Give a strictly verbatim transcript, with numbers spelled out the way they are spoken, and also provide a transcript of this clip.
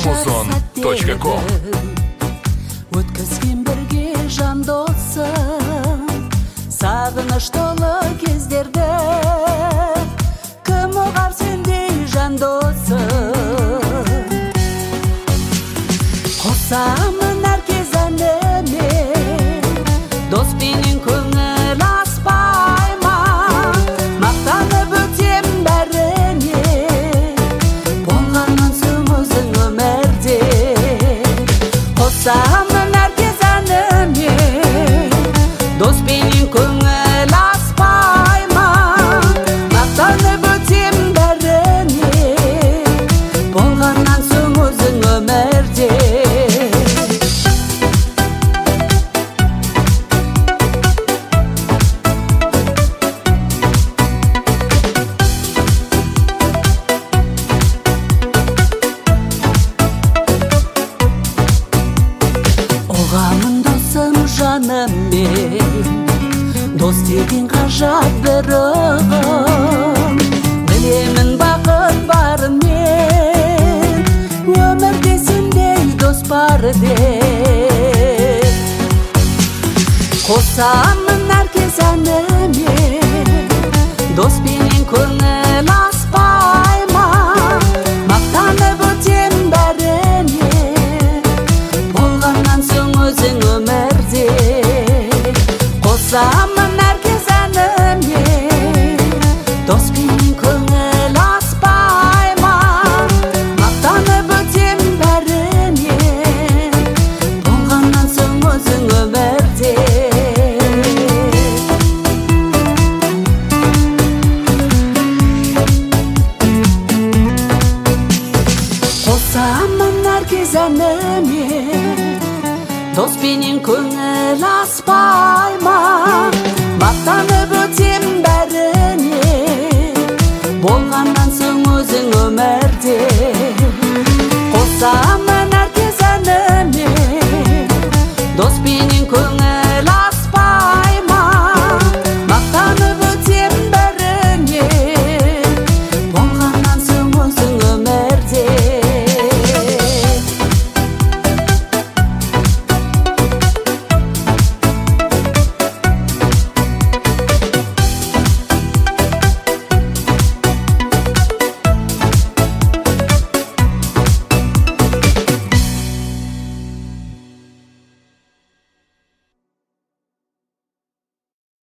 музон точка ком. Өткізген бірге жан досым, сағыныш толы кездерді, кім ұғар сендей жан досым. Қосамын әркез әніме, дос менен көңіл аспайма, мақтанып өтем бәріне, болғаннан соң өзің өмірде. Қосамын әркез әніме, дос менен көңіл аспайма, мақтанып өтем бәріне, болғаннан соң өзің өмірде. Оғамын досым жаным мен, дос деген ғажап бір ұғым. Білемін бақыт барын мен, өмірде сендей дос бар деп. Қосамын әркез әніме, дос менен көңіл аспайма, мақтанып өтем бәріне, болғаннан соң өзің өмірде. Қосамын әркез әніме, дос менен көңіл аспайма, мақтанып өтем бәріне, болғаннан соң өзің өмірде. Қосамын әркез әніме, дос менен көңіл аспайма, мақтанып өтем бәріне, болғаннан соң өзің өмірде. Қосамын